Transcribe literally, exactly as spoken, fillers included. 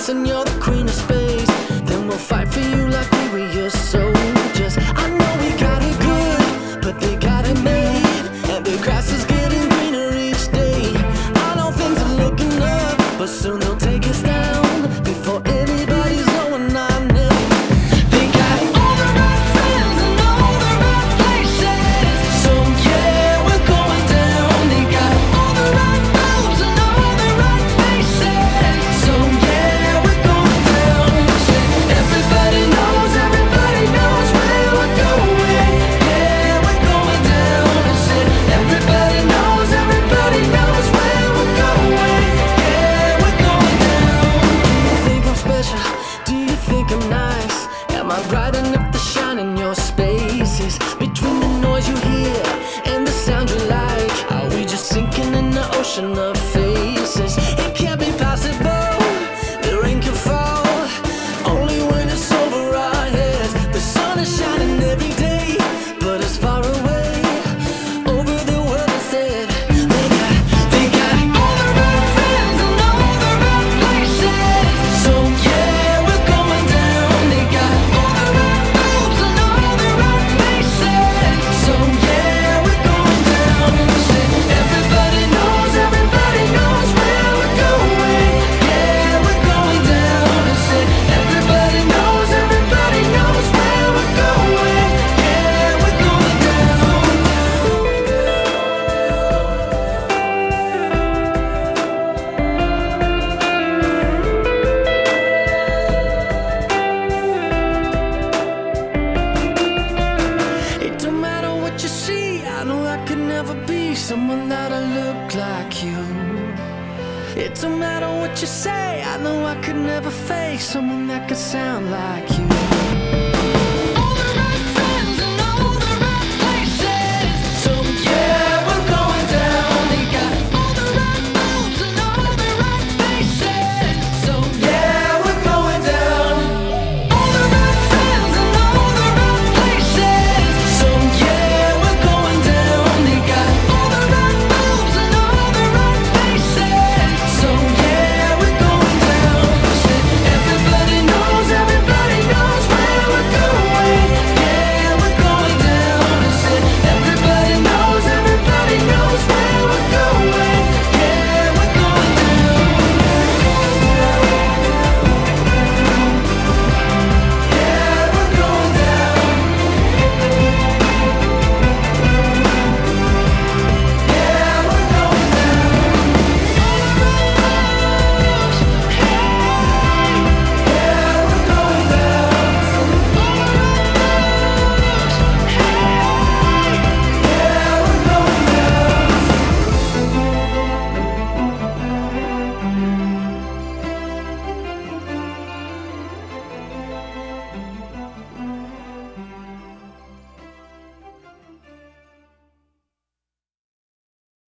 class and you're the queen of space, then we'll fight for you like we were your soldiers. I know we got it good, but they got it made, and the grass is getting greener each day. I know things are looking up, but soon they'll take us down before anybody's knowing our name. They got all the right friends and all the right places, so yeah, we're going down. They got all the right moves and all the right faces, so yeah, we're going down. Say, everybody knows, everybody knows where we're going. Yeah, we're going down. And say, everybody knows, everybody knows where we're going. Yeah, we're going down. Do you think I'm special? Do you think I'm nice? Am I bright enough to shine in your spaces? Between the noise you hear and the sound you like, are we just sinking in the ocean of faces? It can't be possible, the rain can fall only when it's over our heads. The sun is shining every day, but it's far away over the world instead. They got, they got all the right friends and all the right places, so yeah, we're going down. They got all the right moves and all the right faces, so yeah, we're going down. Say, everybody knows, everybody knows where we're going. Yeah, we're going down. And say, everybody knows, everybody knows where we're going. Yeah, we're going down. It don't matter what you see, I know I could never be someone that'll look like you. It don't matter what you say, I know I could never face someone that could sound like you.